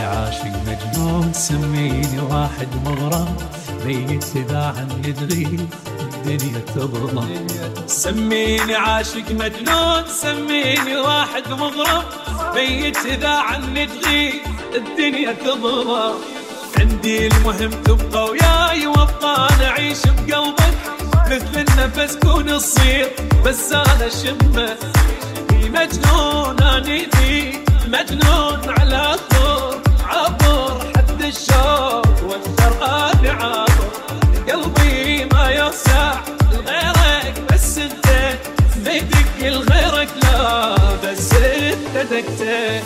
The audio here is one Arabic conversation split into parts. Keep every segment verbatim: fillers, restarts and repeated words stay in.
عاشق مجنون سميني واحد مغرم، ميت إذا عني تغيب الدنيا تظلم. سميني عاشق مجنون سميني واحد مغرم، ميت إذا عني تغيب الدنيا تظلم. عندي المهم تبقى وياي وابقى نعيش بقلبك، مثل النفس كون تصير بس انا شمه. مجنون اني ذي مجنون على طول، عبر حد الشوق والشرق عابر. قلبي ما يوسع لغيرك بس انت، ما يدق لغيرك لا بس انت دقته.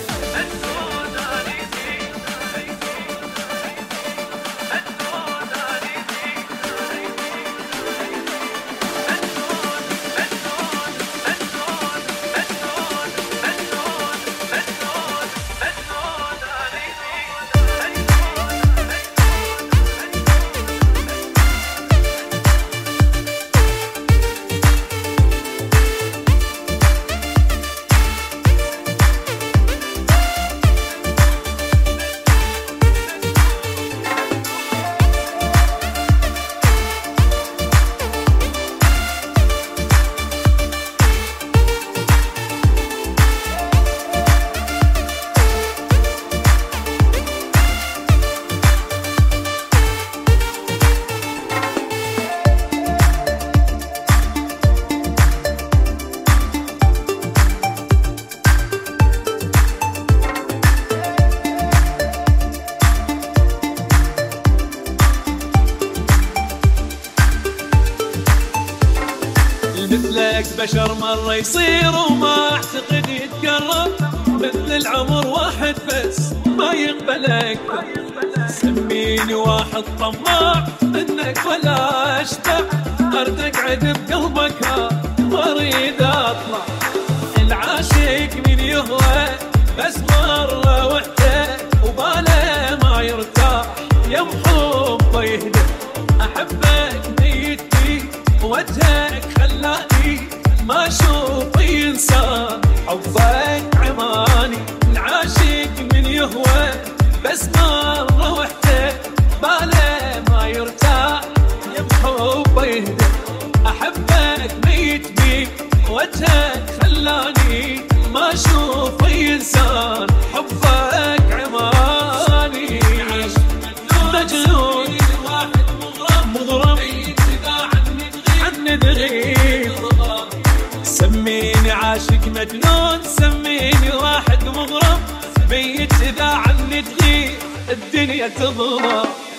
مثلك بشر مرة يصير وما اعتقد يتقرب، مثل العمر واحد بس ما يقبلك. سميني واحد طماع منك ولا اشتع، ارد اقعد بقلبك ما اريد اطلع. العاشق من يهوى بس مرة وحده، وباله ما يرتاح يم حبه يهدى. احبك ميت بي وجهك خلاني ما اشوف انسان، حبك عماني. العاشق من يهوى بس مرة وحده، باله ما يرتاح يم حبه يهدى. احبك ميت بيك وجهك خلاني ما اشوف انسان، حبك عماني. مجنون واحد مغرم مغرم عني تغيب. سميني عاشق مجنون سميني واحد مغرم، ميت إذا عني تغيب الدنيا تظلم.